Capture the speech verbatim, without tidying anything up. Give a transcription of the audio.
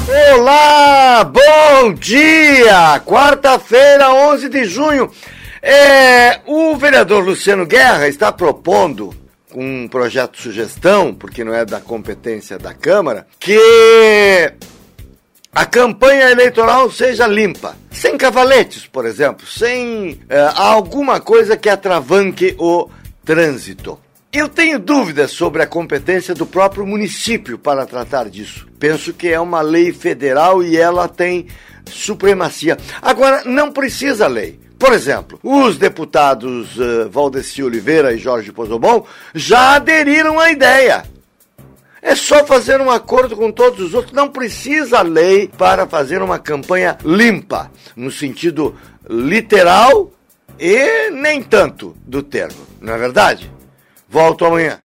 Olá, bom dia! Quarta-feira, onze de junho. É, o vereador Luciano Guerra está propondo, com um projeto de sugestão, porque não é da competência da Câmara, que a campanha eleitoral seja limpa, sem cavaletes, por exemplo, sem é, alguma coisa que atravanque o trânsito. Eu tenho dúvidas sobre a competência do próprio município para tratar disso. Penso que é uma lei federal e ela tem supremacia. Agora, não precisa lei. Por exemplo, os deputados uh, Valdeci Oliveira e Jorge Pozobon já aderiram à ideia. É só fazer um acordo com todos os outros. Não precisa lei para fazer uma campanha limpa, no sentido literal e nem tanto do termo. Não é verdade? Volto amanhã.